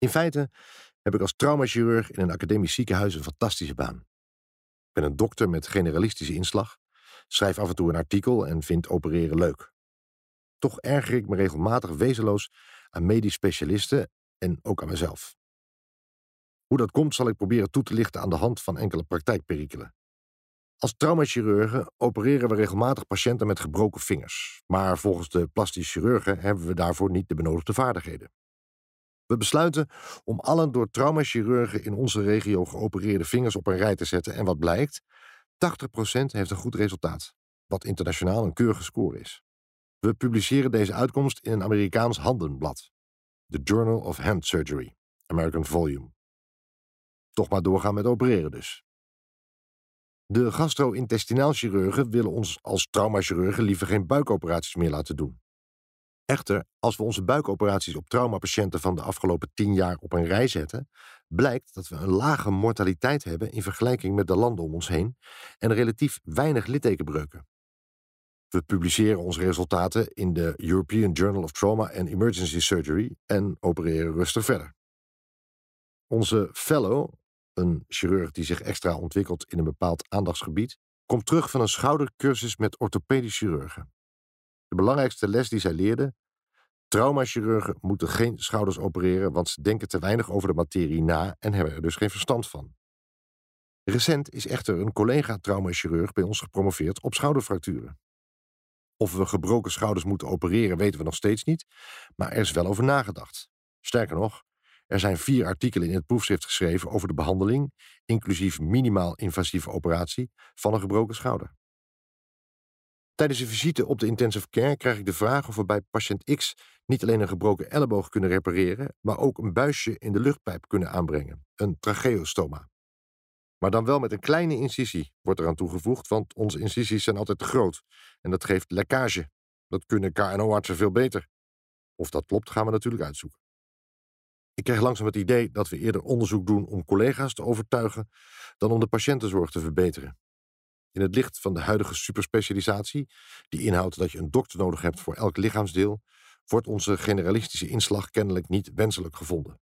In feite heb ik als traumachirurg in een academisch ziekenhuis een fantastische baan. Ik ben een dokter met generalistische inslag, schrijf af en toe een artikel en vind opereren leuk. Toch erger ik me regelmatig wezenloos aan medisch specialisten en ook aan mezelf. Hoe dat komt zal ik proberen toe te lichten aan de hand van enkele praktijkperikelen. Als traumachirurgen opereren we regelmatig patiënten met gebroken vingers. Maar volgens de plastisch chirurgen hebben we daarvoor niet de benodigde vaardigheden. We besluiten om alle door traumachirurgen in onze regio geopereerde vingers op een rij te zetten. En wat blijkt? 80% heeft een goed resultaat, wat internationaal een keurige score is. We publiceren deze uitkomst in een Amerikaans handenblad. The Journal of Hand Surgery, American Volume. Toch maar doorgaan met opereren dus. De gastro-intestinaal chirurgen willen ons als traumachirurgen liever geen buikoperaties meer laten doen. Echter, als we onze buikoperaties op traumapatiënten van de afgelopen 10 jaar op een rij zetten, blijkt dat we een lage mortaliteit hebben in vergelijking met de landen om ons heen en relatief weinig littekenbreuken. We publiceren onze resultaten in de European Journal of Trauma and Emergency Surgery en opereren rustig verder. Onze fellow, een chirurg die zich extra ontwikkelt in een bepaald aandachtsgebied, komt terug van een schoudercursus met orthopedisch chirurgen. De belangrijkste les die zij leerde: traumachirurgen moeten geen schouders opereren, want ze denken te weinig over de materie na en hebben er dus geen verstand van. Recent is echter een collega-traumachirurg bij ons gepromoveerd op schouderfracturen. Of we gebroken schouders moeten opereren weten we nog steeds niet, maar er is wel over nagedacht. Sterker nog, er zijn 4 artikelen in het proefschrift geschreven over de behandeling, inclusief minimaal invasieve operatie, van een gebroken schouder. Tijdens een visite op de intensive care krijg ik de vraag of we bij patiënt X niet alleen een gebroken elleboog kunnen repareren, maar ook een buisje in de luchtpijp kunnen aanbrengen, een tracheostoma. Maar dan wel met een kleine incisie, wordt eraan toegevoegd, want onze incisies zijn altijd te groot en dat geeft lekkage. Dat kunnen KNO-artsen veel beter. Of dat klopt, gaan we natuurlijk uitzoeken. Ik krijg langzaam het idee dat we eerder onderzoek doen om collega's te overtuigen dan om de patiëntenzorg te verbeteren. In het licht van de huidige superspecialisatie, die inhoudt dat je een dokter nodig hebt voor elk lichaamsdeel, wordt onze generalistische inslag kennelijk niet wenselijk gevonden.